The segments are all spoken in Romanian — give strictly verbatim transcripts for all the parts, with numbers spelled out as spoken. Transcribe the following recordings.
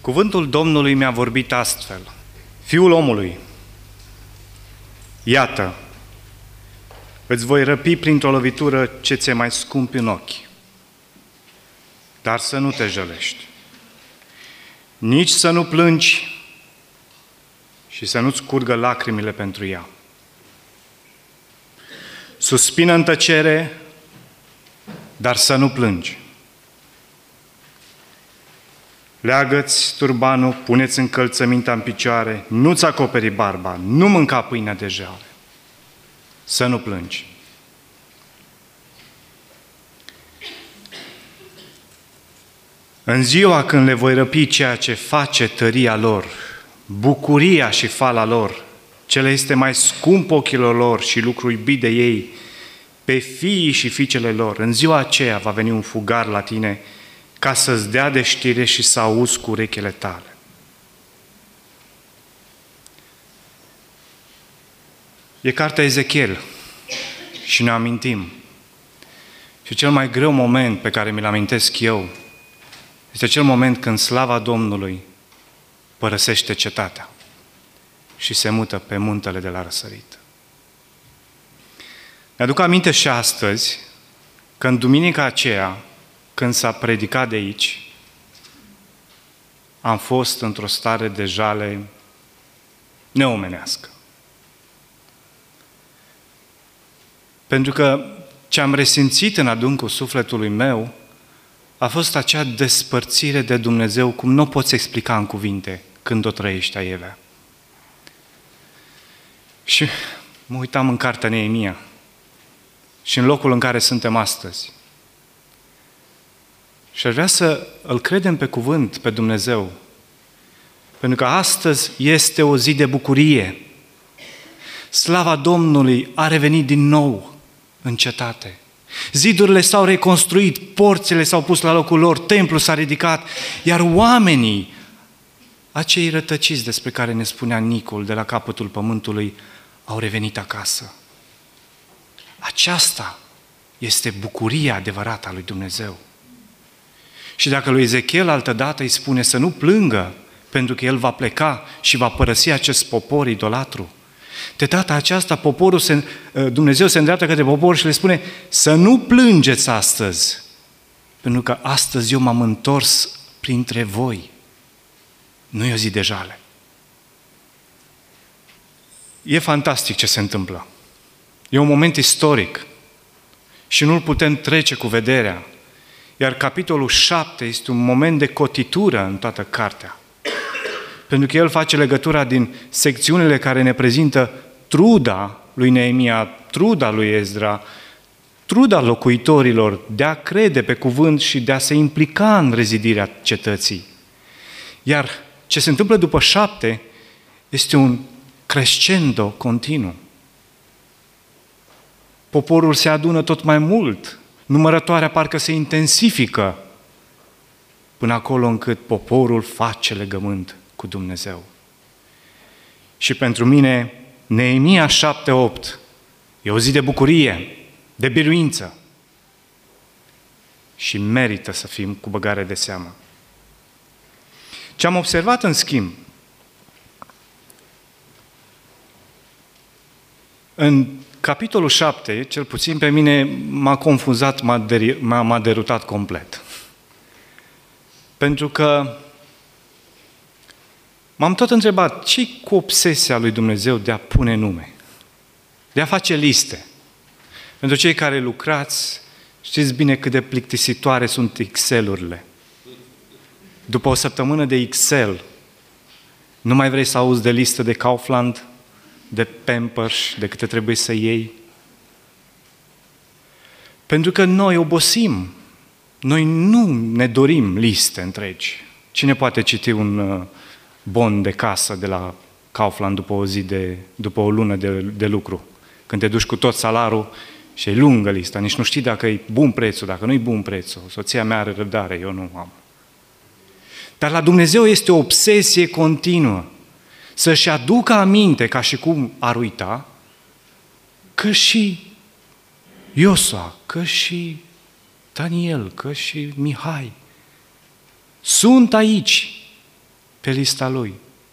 Cuvântul Domnului mi-a vorbit astfel: Fiul omului, iată, îți voi răpi printr-o lovitură ce ți-e mai scump în ochi, dar să nu te jălești, nici să nu plângi și să nu-ți curgă lacrimile pentru ea. Suspină în tăcere, dar să nu plângi. Leagă-ți turbanul, pune-ți încălțămintea în picioare, nu-ți acoperi barba, nu mânca pâinea de jale. Să nu plângi. În ziua când le voi răpi ceea ce face tăria lor, bucuria și fala lor, ce le este mai scump ochilor lor și lucru iubit de ei, pe fiii și fiicele lor, în ziua aceea va veni un fugar la tine ca să-ți dea de știre și să auzi cu urechile tale. E cartea Ezechiel și ne amintim. Și cel mai greu moment pe care mi-l amintesc eu este cel moment când slava Domnului părăsește cetatea și se mută pe muntele de la răsărit. Mi-aduc aminte și astăzi că în duminica aceea, când s-a predicat de aici, am fost într-o stare de jale neomenească. Pentru că ce am resimțit în adâncul sufletului meu a fost acea despărțire de Dumnezeu, cum nu o poți explica în cuvinte când o trăiești aievea. Și mă uitam în cartea Neemia și în locul în care suntem astăzi. Și aș vrea să îl credem pe cuvânt, pe Dumnezeu, pentru că astăzi este o zi de bucurie. Slava Domnului a revenit din nou în cetate. Zidurile s-au reconstruit, porțile s-au pus la locul lor, templul s-a ridicat, iar oamenii, acei rătăciți despre care ne spunea Nicol de la capătul pământului, au revenit acasă. Aceasta este bucuria adevărată a lui Dumnezeu. Și dacă lui Ezechiel altădată îi spune să nu plângă, pentru că el va pleca și va părăsi acest popor idolatru, de data aceasta poporul se, Dumnezeu se îndreaptă către popor și le spune să nu plângeți astăzi, pentru că astăzi eu m-am întors printre voi. Nu e o zi de jale. E fantastic ce se întâmplă. E un moment istoric și nu-l putem trece cu vederea. Iar capitolul șapte este un moment de cotitură în toată cartea. Pentru că el face legătura din secțiunile care ne prezintă truda lui Neemia, truda lui Ezra, truda locuitorilor de a crede pe cuvânt și de a se implica în rezidirea cetății. Iar ce se întâmplă după șapte este un crescendo continuu. Poporul se adună tot mai mult, numărătoarea parcă se intensifică, până acolo încât poporul face legământ cu Dumnezeu. Și pentru mine, Neemia șapte opt e o zi de bucurie, de biruință și merită să fim cu băgare de seamă. Ce am observat în schimb, în capitolul șapte, cel puțin pe mine m-a confuzat, m-a, deri, m-a, m-a derutat complet. Pentru că m-am tot întrebat, ce-i cu obsesia lui Dumnezeu de a pune nume? De a face liste? Pentru cei care lucrați, știți bine cât de plictisitoare sunt Excel-urile. După o săptămână de Excel, nu mai vrei să auzi de listă de Kaufland, de Pampers, de câte trebuie să iei? Pentru că noi obosim. Noi nu ne dorim liste întregi. Cine poate citi un bon de casă de la Kaufland după o zi de, după o lună de, de lucru? Când te duci cu tot salarul și e lungă lista, nici nu știi dacă e bun prețul, dacă nu e bun prețul. Soția mea are răbdare, eu nu am. Dar la Dumnezeu este o obsesie continuă. Să-și aducă aminte, ca și cum ar uita, că și Iosua, că și Daniel, că și Mihai sunt aici pe lista Lui.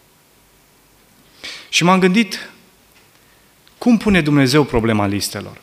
Și m-am gândit, cum pune Dumnezeu problema listelor?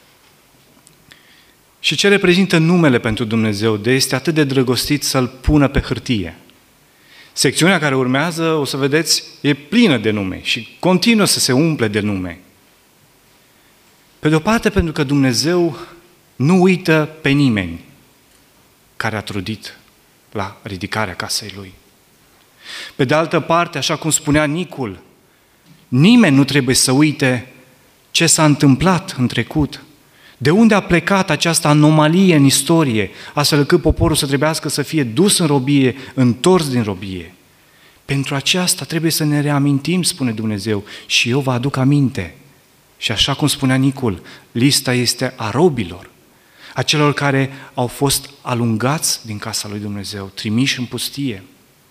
Și ce reprezintă numele pentru Dumnezeu de este atât de drăgostit să-L pună pe hârtie? Secțiunea care urmează, o să vedeți, e plină de nume și continuă să se umple de nume. Pe de o parte, pentru că Dumnezeu nu uită pe nimeni care a trudit la ridicarea casei Lui. Pe de altă parte, așa cum spunea Nicul, nimeni nu trebuie să uite ce s-a întâmplat în trecut, de unde a plecat această anomalie în istorie, astfel încât poporul să trebuiască să fie dus în robie, întors din robie. Pentru aceasta trebuie să ne reamintim, spune Dumnezeu, și eu vă aduc aminte. Și așa cum spunea Nicul, lista este a robilor, a celor care au fost alungați din casa lui Dumnezeu, trimiși în pustie.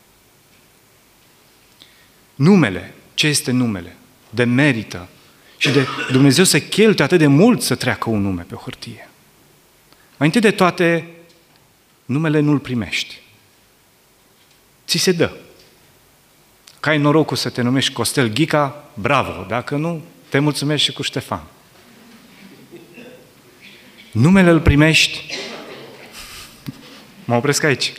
Numele, ce este numele? De merită. Și de Dumnezeu se cheltuie atât de mult să treacă un nume pe o hârtie. Mai întâi de toate, numele nu-l primești. Ți se dă. Că ai norocul să te numești Costel Ghica, bravo, dacă nu, te mulțumești și cu Ștefan. Numele îl primești. Mă opresc aici.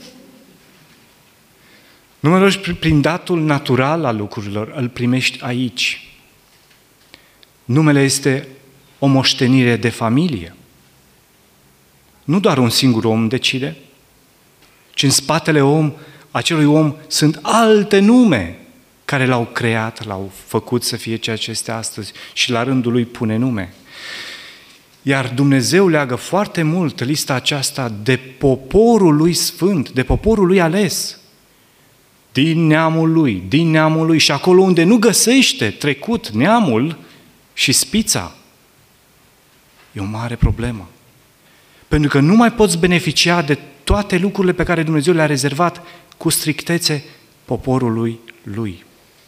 Numele prin datul natural al lucrurilor, îl primești aici. Numele este o moștenire de familie. Nu doar un singur om decide, ci în spatele om, acelui om sunt alte nume care l-au creat, l-au făcut să fie ceea ce este astăzi și la rândul lui pune nume. Iar Dumnezeu leagă foarte mult lista aceasta de poporul lui sfânt, de poporul lui ales, din neamul lui, din neamul lui și acolo unde nu găsește trecut neamul și spița, e o mare problemă. Pentru că nu mai poți beneficia de toate lucrurile pe care Dumnezeu le-a rezervat cu strictețe poporului lui.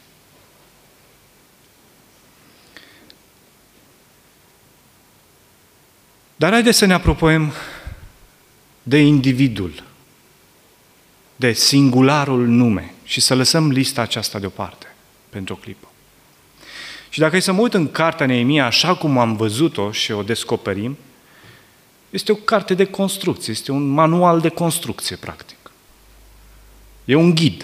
Dar haideți să ne apropiem de individul, de singularul nume și să lăsăm lista aceasta deoparte pentru o clipă. Și dacă e să mă uit în cartea Neemia, așa cum am văzut-o și o descoperim, este o carte de construcție, este un manual de construcție, practic. E un ghid.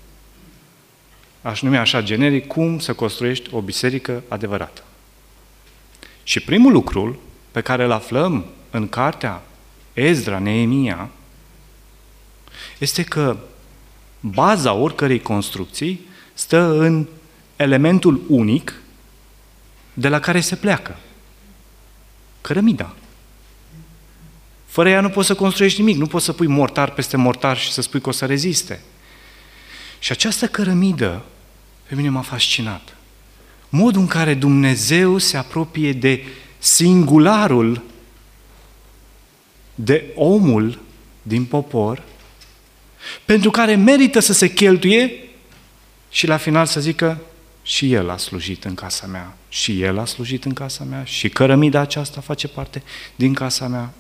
Aș numi așa generic, cum să construiești o biserică adevărată. Și primul lucru pe care îl aflăm în cartea Ezra, Neemia, este că baza oricărei construcții stă în elementul unic de la care se pleacă. Cărămida. Fără ea nu poți să construiești nimic, nu poți să pui mortar peste mortar și să spui că o să reziste. Și această cărămidă pe mine m-a fascinat. Modul în care Dumnezeu se apropie de singularul, de omul din popor, pentru care merită să se cheltuie și la final să zică și el a slujit în casa mea, și el a slujit în casa mea, și cărămida aceasta face parte din casa mea.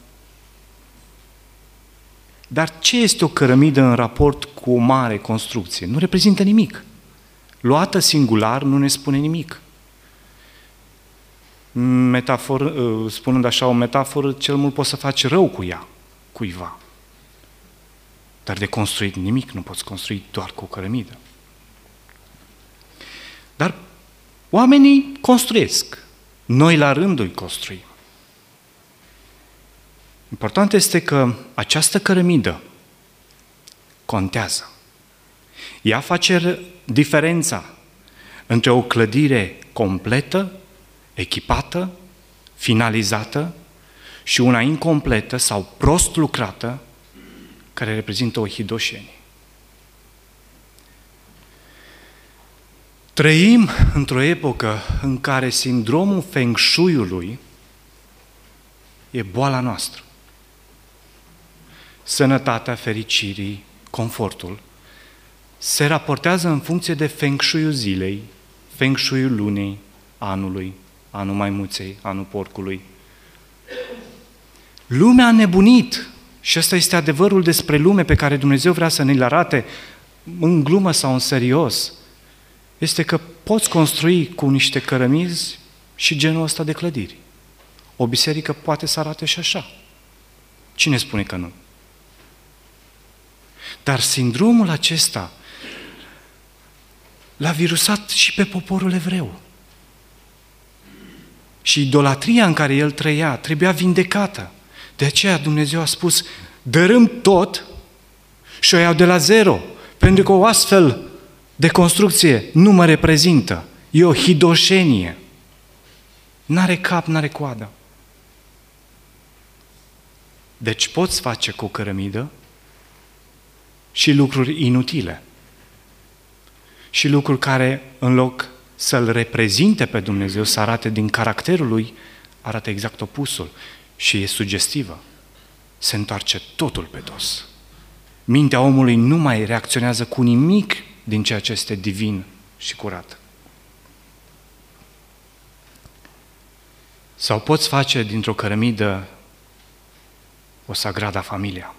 Dar ce este o cărămidă în raport cu o mare construcție? Nu reprezintă nimic. Luată singular nu ne spune nimic. Metafor, spunând așa o metaforă, cel mult poți să faci rău cu ea, cuiva. Dar de construit nimic nu poți construi doar cu o cărămidă. Dar oamenii construiesc. Noi la rândul construim. Important este că această cărămidă contează. Ea face diferența între o clădire completă, echipată, finalizată și una incompletă sau prost lucrată, care reprezintă o hidoșenie. Trăim într-o epocă în care sindromul Feng Shui-ului e boala noastră. Sănătatea, fericirii, confortul se raportează în funcție de Feng Shui-ul zilei, Feng Shui-ul lunei, anului, anul maimuței, anul porcului. Lumea a nebunit și ăsta este adevărul despre lume pe care Dumnezeu vrea să ne-l arate în glumă sau în serios, este că poți construi cu niște cărămizi și genul ăsta de clădiri. O biserică poate să arate și așa. Cine spune că nu? Dar sindromul acesta l-a virusat și pe poporul evreu. Și idolatria în care el trăia trebuia vindecată. De aceea Dumnezeu a spus, dărâm tot și o iau de la zero, pentru că o astfel de construcție nu mă reprezintă. E o hidoșenie. N-are cap, n-are coadă. Deci poți face cu o cărămidă și lucruri inutile. Și lucruri care, în loc să-L reprezinte pe Dumnezeu, să arate din caracterul Lui, arată exact opusul și e sugestivă. Se întoarce totul pe dos. Mintea omului nu mai reacționează cu nimic din ceea ce este divin și curat. Sau poți face dintr-o cărămidă o sagrada familia.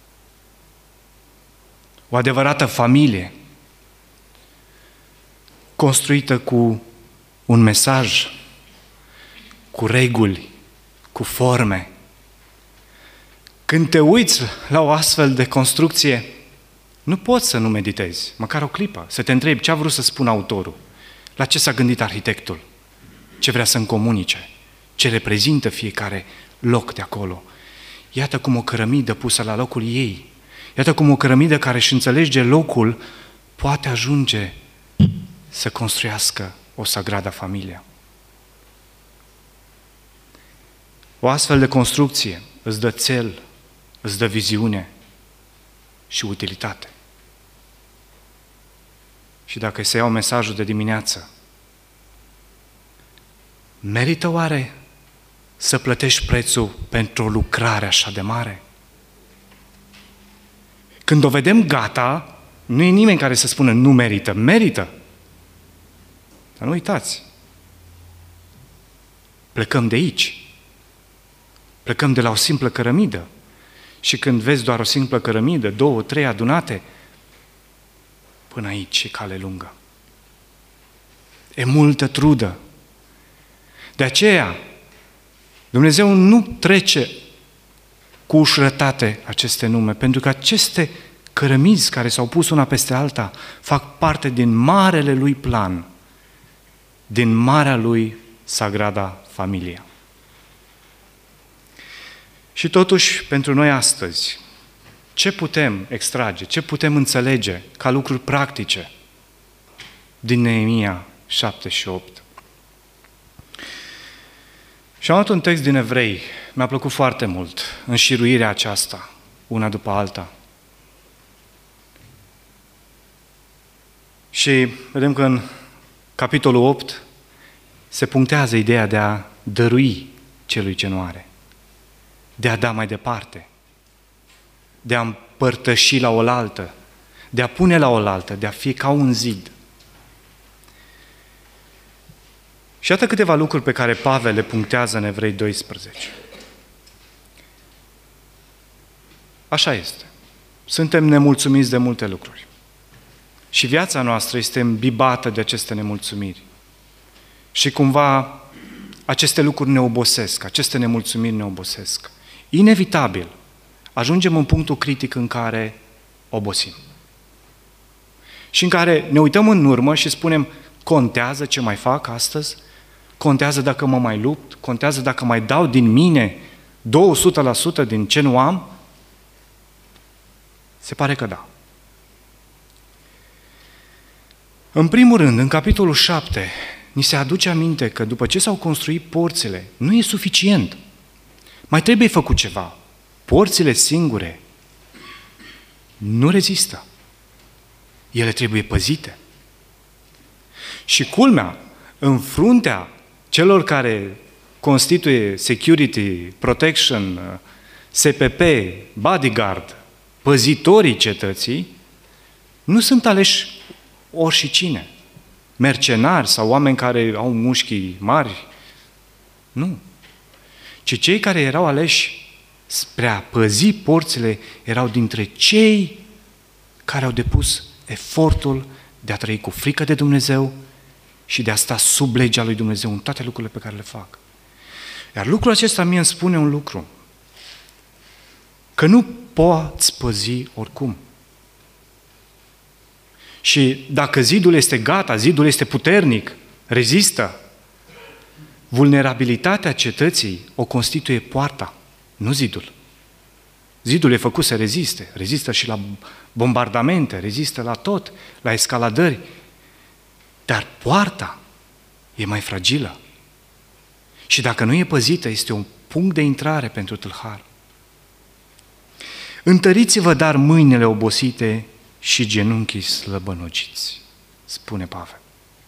O adevărată familie construită cu un mesaj, cu reguli, cu forme. Când te uiți la o astfel de construcție, nu poți să nu meditezi, măcar o clipă, să te întrebi ce a vrut să spună autorul, la ce s-a gândit arhitectul, ce vrea să-mi comunice, ce reprezintă fiecare loc de acolo. Iată cum o cărămidă pusă la locul ei, iată cum o cărămidă care își înțelege locul poate ajunge să construiască o sagrada familie. O astfel de construcție îți dă țel, îți dă viziune și utilitate. Și dacă să iau mesajul de dimineață, merită oare să plătești prețul pentru o lucrare așa de mare? Când o vedem gata, nu e nimeni care să spună nu merită, merită. Dar nu uitați, plecăm de aici, plecăm de la o simplă cărămidă și când vezi doar o simplă cărămidă, două, trei adunate, până aici e cale lungă. E multă trudă. De aceea, Dumnezeu nu trece cu ușurătate aceste nume, pentru că aceste cărămizi care s-au pus una peste alta fac parte din marele lui plan, din marea lui sagrada familia. Și totuși, pentru noi astăzi, ce putem extrage, ce putem înțelege ca lucruri practice din Neemia șapte și opt? Și am luat un text din Evrei, mi-a plăcut foarte mult, înșiruirea aceasta, una după alta. Și vedem că în capitolul opt se punctează ideea de a dărui celui ce nu are, de a da mai departe, de a împărtăși la oaltă, de a pune la oaltă, de a fi ca un zid. Și iată câteva lucruri pe care Pavel le punctează în Evrei doisprezece. Așa este. Suntem nemulțumiți de multe lucruri. Și viața noastră este îmbibată de aceste nemulțumiri. Și cumva aceste lucruri ne obosesc, aceste nemulțumiri ne obosesc. Inevitabil, ajungem în punctul critic în care obosim. Și în care ne uităm în urmă și spunem, contează ce mai fac astăzi? Contează dacă mă mai lupt? Contează dacă mai dau din mine două sute la sută din ce nu am? Se pare că da. În primul rând, în capitolul șapte, ni se aduce aminte că după ce s-au construit porțile, nu e suficient. Mai trebuie făcut ceva. Porțile singure nu rezistă. Ele trebuie păzite. Și culmea, în fruntea celor care constituie security, protection, S P P, bodyguard, păzitorii cetății, nu sunt aleși oricine, mercenari sau oameni care au mușchii mari, nu. Ci cei care erau aleși spre a păzi porțile erau dintre cei care au depus efortul de a trăi cu frică de Dumnezeu și de a sta sub legea lui Dumnezeu în toate lucrurile pe care le fac. Iar lucrul acesta mie îmi spune un lucru, că nu poți păzi oricum. Și dacă zidul este gata, zidul este puternic, rezistă, vulnerabilitatea cetății o constituie poarta, nu zidul. Zidul e făcut să reziste, rezistă și la bombardamente, rezistă la tot, la escaladări, dar poarta e mai fragilă. Și dacă nu e păzită, este un punct de intrare pentru tâlhar. Întăriți-vă dar mâinile obosite și genunchii slăbănogiți, spune Pavel.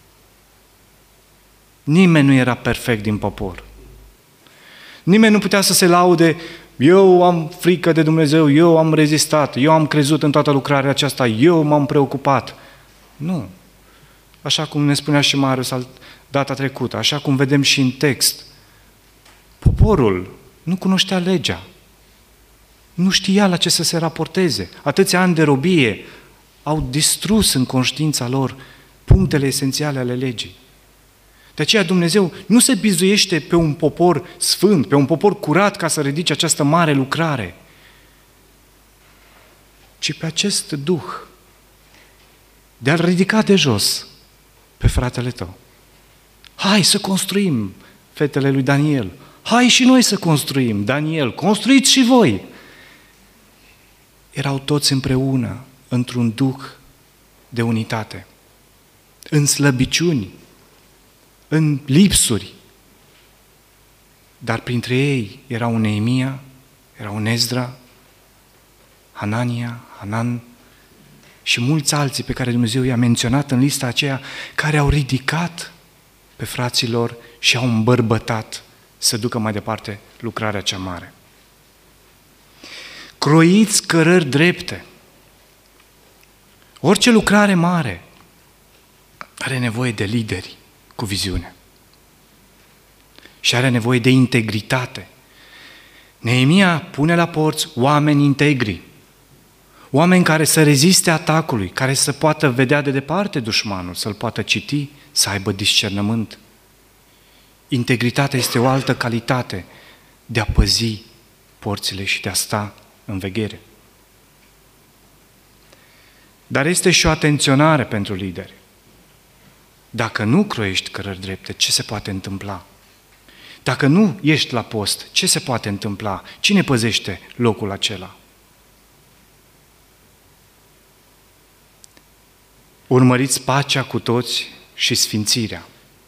Nimeni nu era perfect din popor. Nimeni nu putea să se laude, eu am frică de Dumnezeu, eu am rezistat, eu am crezut în toată lucrarea aceasta, eu m-am preocupat. Nu. Așa cum ne spunea și Marius data trecută, așa cum vedem și în text, poporul nu cunoștea legea, nu știa la ce să se raporteze. Atâția ani de robie au distrus în conștiința lor punctele esențiale ale legii. De aceea Dumnezeu nu se bizuiește pe un popor sfânt, pe un popor curat ca să ridice această mare lucrare, ci pe acest duh de a-l ridica de jos pe fratele tău. Hai să construim, fetele lui Daniel. Hai și noi să construim, Daniel, construiți și voi. Erau toți împreună, într-un duh de unitate, în slăbiciuni, în lipsuri. Dar printre ei era un Neemia, era un Ezdra, Hanania, Hanan și mulți alții pe care Dumnezeu i-a menționat în lista aceea, care au ridicat pe frații lor și au îmbărbătat să ducă mai departe lucrarea cea mare. Croiți cărări drepte. Orice lucrare mare are nevoie de lideri cu viziune. Și are nevoie de integritate. Neemia pune la porți oameni integri, oameni care să reziste atacului, care să poată vedea de departe dușmanul, să-l poată citi, să aibă discernământ. Integritatea este o altă calitate de a păzi porțile și de a sta în veghere. Dar este și o atenționare pentru lideri. Dacă nu croiești cărări drepte, ce se poate întâmpla? Dacă nu ești la post, ce se poate întâmpla? Cine păzește locul acela? Urmăriți pacea cu toți și sfințirea.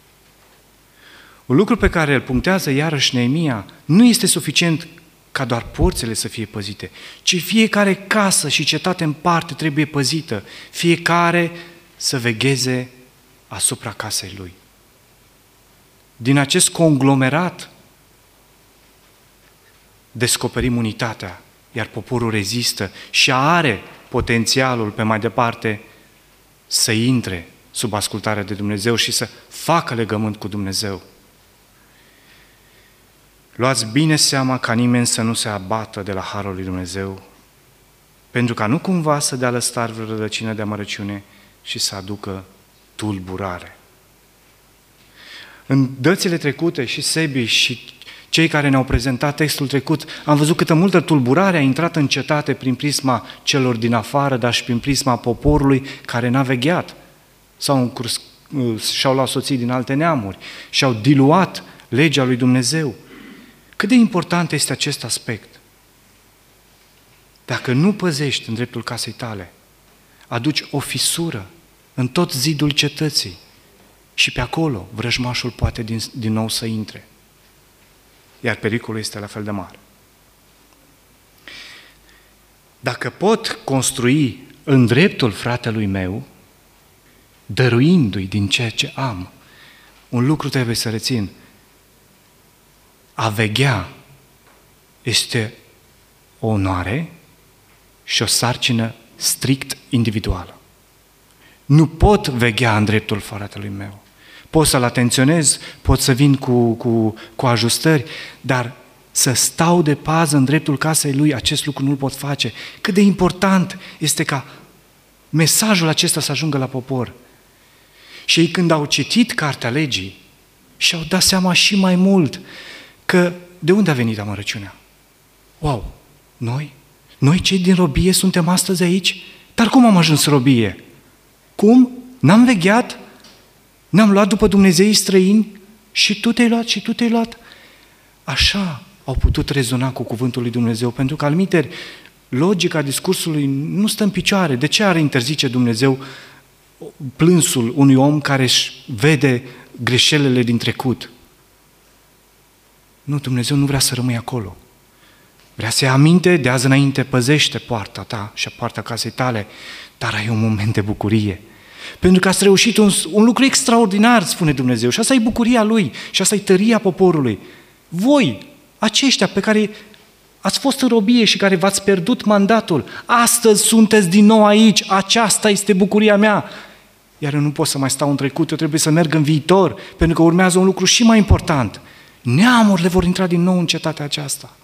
Un lucru pe care îl punctează iarăși Neemia, nu este suficient ca doar porțile să fie păzite, ci fiecare casă și cetate în parte trebuie păzită, fiecare să vegheze asupra casei lui. Din acest conglomerat descoperim unitatea, iar poporul rezistă și are potențialul pe mai departe să intre sub ascultarea de Dumnezeu și să facă legământ cu Dumnezeu. Luați bine seama ca nimeni să nu se abată de la harul lui Dumnezeu, pentru ca nu cumva să dea lăstar vreo rădăcină de amărăciune și să aducă tulburare. În dățile trecute și Sebi și cei care ne-au prezentat textul trecut, am văzut câtă multă tulburare a intrat în cetate prin prisma celor din afară, dar și prin prisma poporului care n-a vegheat. S-au încurs, și-au luat soții din alte neamuri și-au diluat legea lui Dumnezeu. Cât de important este acest aspect? Dacă nu păzești în dreptul casei tale, aduci o fisură în tot zidul cetății și pe acolo vrăjmașul poate din, din nou să intre. Iar pericolul este la fel de mare. Dacă pot construi în dreptul fratelui meu, dăruindu-i din ceea ce am, un lucru trebuie să rețin. A veghea este o onoare și o sarcină strict individuală. Nu pot veghea în dreptul fratelui meu. Pot să-l atenționez, pot să vin cu, cu, cu ajustări, dar să stau de pază în dreptul casei lui, acest lucru nu-l pot face. Cât de important este ca mesajul acesta să ajungă la popor. Și ei când au citit Cartea Legii și-au dat seama și mai mult că de unde a venit amărăciunea? Wow! Noi? Noi cei din robie suntem astăzi aici? Dar cum am ajuns robie? Cum? N-am vegheat? Ne-am luat după dumnezeii străini? Și tu te-ai luat? Și tu te-ai luat? Așa au putut rezona cu cuvântul lui Dumnezeu, pentru că alminteri, logica discursului nu stă în picioare. De ce ar interzice Dumnezeu plânsul unui om care își vede greșelile din trecut? Nu, Dumnezeu nu vrea să rămâi acolo. Vrea să-i aminte, de azi înainte păzește poarta ta și poarta casei tale, dar ai un moment de bucurie. Pentru că ați reușit un, un lucru extraordinar, spune Dumnezeu, și asta e bucuria Lui, și asta e tăria poporului. Voi, aceștia pe care ați fost în robie și care v-ați pierdut mandatul, astăzi sunteți din nou aici, aceasta este bucuria mea. Iar eu nu pot să mai stau în trecut, eu trebuie să merg în viitor, pentru că urmează un lucru și mai important. Neamurile vor intra din nou în cetatea aceasta.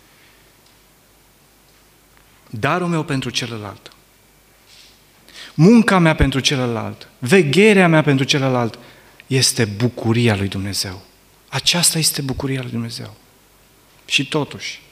Darul meu pentru celălalt, munca mea pentru celălalt, vegherea mea pentru celălalt, este bucuria lui Dumnezeu. Aceasta este bucuria lui Dumnezeu. Și totuși,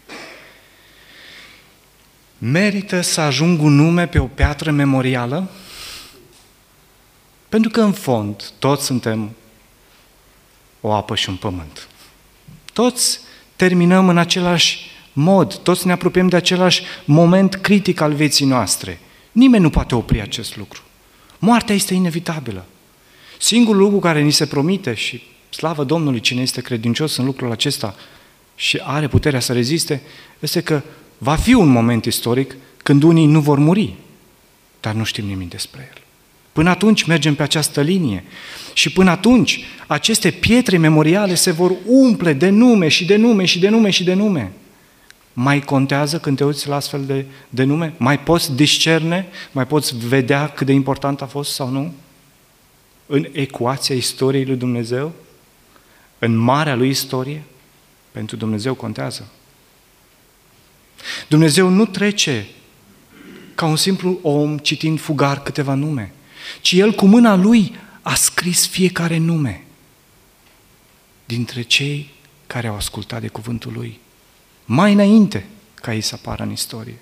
merită să ajung un nume pe o piatră memorială? Pentru că, în fond, toți suntem o apă și un pământ. Toți terminăm în același mod, toți ne apropiem de același moment critic al vieții noastre. Nimeni nu poate opri acest lucru. Moartea este inevitabilă. Singurul lucru care ni se promite, și slavă Domnului cine este credincios în lucrul acesta și are puterea să reziste, este că va fi un moment istoric când unii nu vor muri, dar nu știm nimic despre el. Până atunci mergem pe această linie și până atunci aceste pietre memoriale se vor umple de nume și de nume și de nume și de nume. Mai contează când te uiți la astfel de, de nume? Mai poți discerne? Mai poți vedea cât de important a fost sau nu? În ecuația istoriei lui Dumnezeu? În marea lui istorie? Pentru Dumnezeu contează. Dumnezeu nu trece ca un simplu om citind fugar câteva nume, ci El cu mâna Lui a scris fiecare nume dintre cei care au ascultat de cuvântul Lui, mai înainte ca ei să apară în istorie.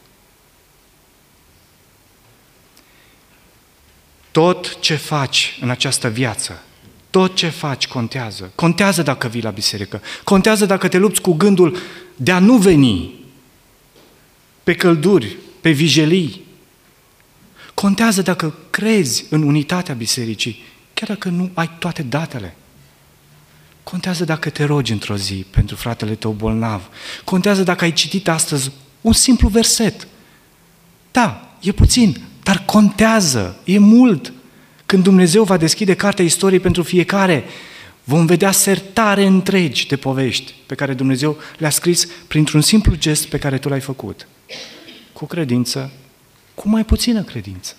Tot ce faci în această viață, tot ce faci contează. Contează dacă vii la biserică, contează dacă te lupți cu gândul de a nu veni pe călduri, pe vijelii. Contează dacă crezi în unitatea bisericii, chiar dacă nu ai toate datele. Contează dacă te rogi într-o zi pentru fratele tău bolnav. Contează dacă ai citit astăzi un simplu verset. Da, e puțin, dar contează, e mult. Când Dumnezeu va deschide cartea istoriei pentru fiecare, vom vedea sertare întregi de povești pe care Dumnezeu le-a scris printr-un simplu gest pe care tu l-ai făcut. Cu credință, cu mai puțină credință.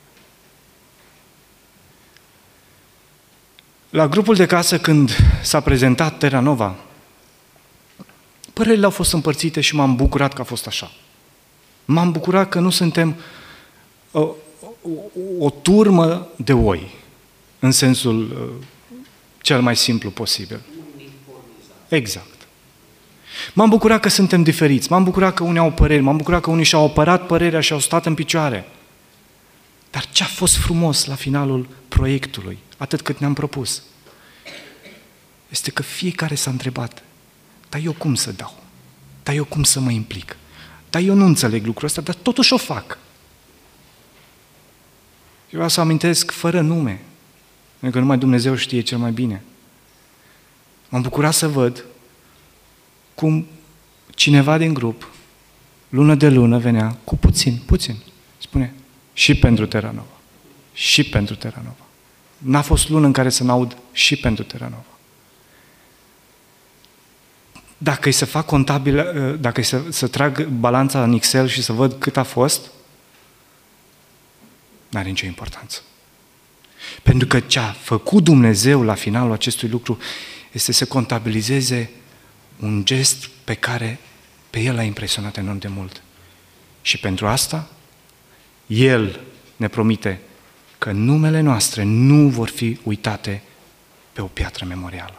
La grupul de casă, când s-a prezentat Terra Nova, părerile au fost împărțite și m-am bucurat că a fost așa. M-am bucurat că nu suntem o, o, o turmă de oi, în sensul uh, cel mai simplu posibil. Exact. M-am bucurat că suntem diferiți, m-am bucurat că unii au păreri, m-am bucurat că unii și-au apărat părerea și au stat în picioare. Dar ce a fost frumos la finalul proiectului, atât cât ne-am propus, este că fiecare s-a întrebat, dar eu cum să dau? Dar eu cum să mă implic? Dar eu nu înțeleg lucrul ăsta, dar totuși o fac. Și vreau să amintesc fără nume, pentru că numai Dumnezeu știe cel mai bine. M-am bucurat să văd cum cineva din grup, lună de lună, venea cu puțin, puțin, spune, și pentru Terra Nova, și pentru Terra Nova. N-a fost lună în care să n-aud și pentru Terra Nova. Dacă îi să fac contabil, dacă îi să, să trag balanța în Excel și să văd cât a fost, n-are nicio importanță. Pentru că ce a făcut Dumnezeu la finalul acestui lucru este să contabilizeze un gest pe care pe El l-a impresionat enorm de mult. Și pentru asta, El ne promite că numele noastre nu vor fi uitate pe o piatră memorială.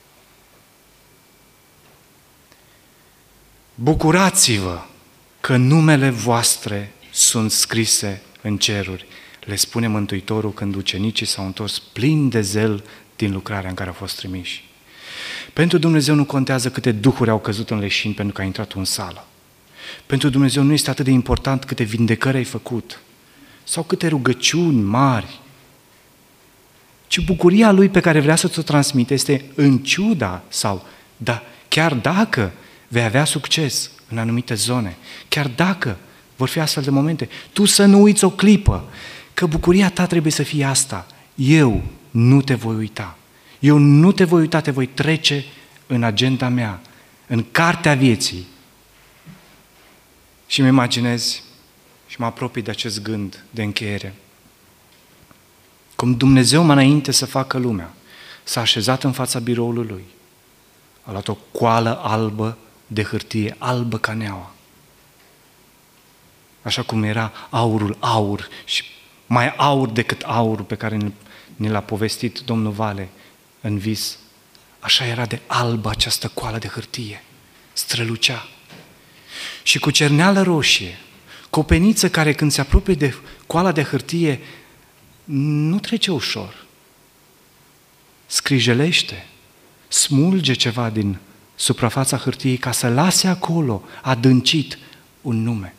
Bucurați-vă că numele voastre sunt scrise în ceruri, le spune Mântuitorul când ucenicii s-au întors plini de zel din lucrarea în care au fost trimiși. Pentru Dumnezeu nu contează câte duhuri au căzut în leșin pentru că ai intrat în sală. Pentru Dumnezeu nu este atât de important câte vindecări ai făcut sau câte rugăciuni mari, ci bucuria Lui pe care vrea să ți-o transmite este în ciuda sau da, chiar dacă vei avea succes în anumite zone, chiar dacă vor fi astfel de momente, tu să nu uiți o clipă că bucuria ta trebuie să fie asta. Eu nu te voi uita. Eu nu te voi uita, te voi trece în agenda mea, în cartea vieții. Și îmi imaginez și mă apropii de acest gând de încheiere. Cum Dumnezeu mai înainte să facă lumea, s-a așezat în fața biroului Lui. A luat o coală albă de hârtie, albă ca neaua. Așa cum era aurul aur și mai aur decât aurul pe care ne l-a povestit Domnul Vale în vis. Așa era de albă această coală de hârtie, strălucea. Și cu cerneală roșie, cu o peniță care când se apropie de coala de hârtie nu trece ușor. Scrijelește, smulge ceva din suprafața hârtiei ca să lase acolo, adâncit, un nume.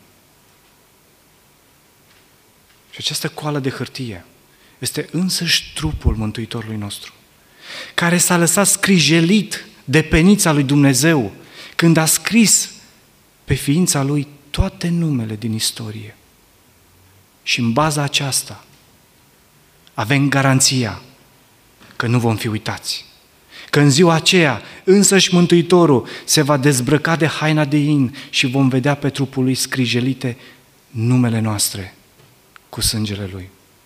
Și această coală de hârtie este însăși trupul Mântuitorului nostru, care s-a lăsat scrijelit de penița lui Dumnezeu când a scris pe ființa Lui toate numele din istorie. Și în baza aceasta avem garanția că nu vom fi uitați. Că în ziua aceea însăși Mântuitorul se va dezbrăca de haina de in și vom vedea pe trupul Lui scrijelite numele noastre cu sângele Lui.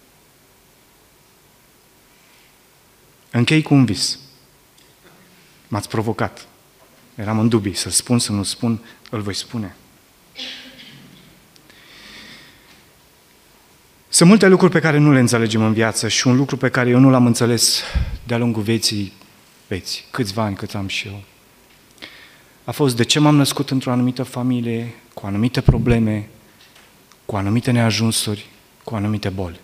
Închei cu un vis. M-ați provocat. Eram în dubii, să spun, să nu spun, îl voi spune. Sunt multe lucruri pe care nu le înțelegem în viață și un lucru pe care eu nu l-am înțeles de-a lungul vieții, vieții, câțiva ani cât am și eu, a fost de ce m-am născut într-o anumită familie, cu anumite probleme, cu anumite neajunsuri, cu anumite boli.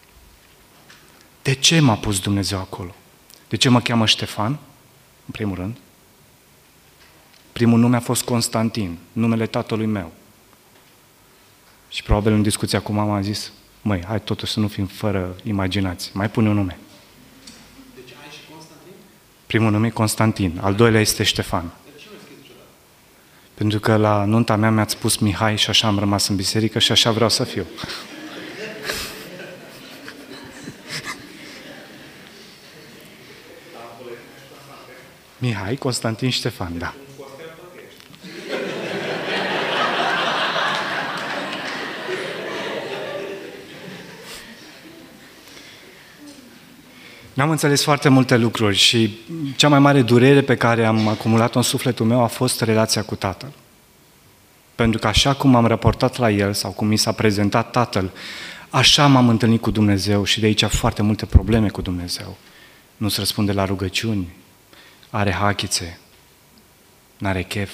De ce m-a pus Dumnezeu acolo? De ce mă cheamă Ștefan, în primul rând? Primul nume a fost Constantin, numele tatălui meu. Și probabil în discuția cu mama a zis, măi, hai totuși să nu fim fără imaginație, mai pune un nume. Deci ai și Constantin? Primul nume e Constantin, al doilea este Ștefan. De ce nu ai scris niciodată? Pentru că la nunta mea mi-ați spus Mihai și așa am rămas în biserică și așa vreau să fiu. Mihai, Constantin, Ștefan, da. N-am înțeles foarte multe lucruri și cea mai mare durere pe care am acumulat-o în sufletul meu a fost relația cu Tatăl. Pentru că așa cum am raportat la El sau cum mi s-a prezentat Tatăl, așa m-am întâlnit cu Dumnezeu și de aici foarte multe probleme cu Dumnezeu. Nu-ți răspunde la rugăciuni, are hachițe, n-are chef.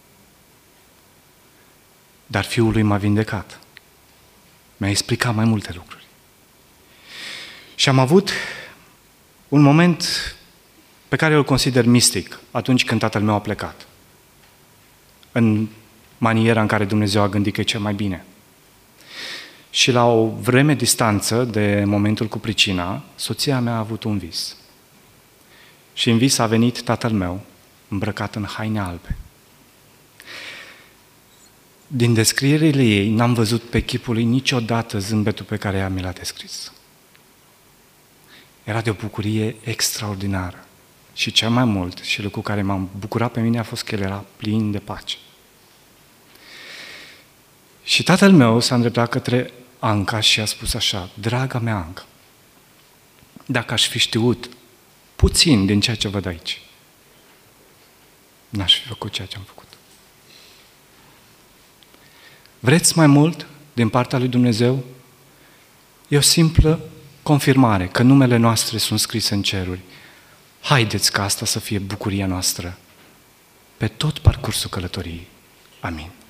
Dar Fiul Lui m-a vindecat. Mi-a explicat mai multe lucruri. Și am avut un moment pe care îl consider mistic atunci când tatăl meu a plecat. În maniera în care Dumnezeu a gândit că e cel mai bine. Și la o vreme distanță de momentul cu pricina, soția mea a avut un vis. Și în vis a venit tatăl meu, îmbrăcat în haine albe. Din descrierile ei, n-am văzut pe chipul ei niciodată zâmbetul pe care ea mi l-a descris. Era de o bucurie extraordinară. Și cel mai mult, și lucrul care m-a bucurat pe mine a fost că el era plin de pace. Și tatăl meu s-a îndreptat către Anca și a spus așa, draga mea Anca, dacă aș fi știut puțin din ceea ce văd aici, n-aș fi făcut ceea ce am făcut. Vreți mai mult din partea lui Dumnezeu? E o simplă confirmare că numele noastre sunt scrise în ceruri. Haideți ca asta să fie bucuria noastră pe tot parcursul călătoriei. Amin.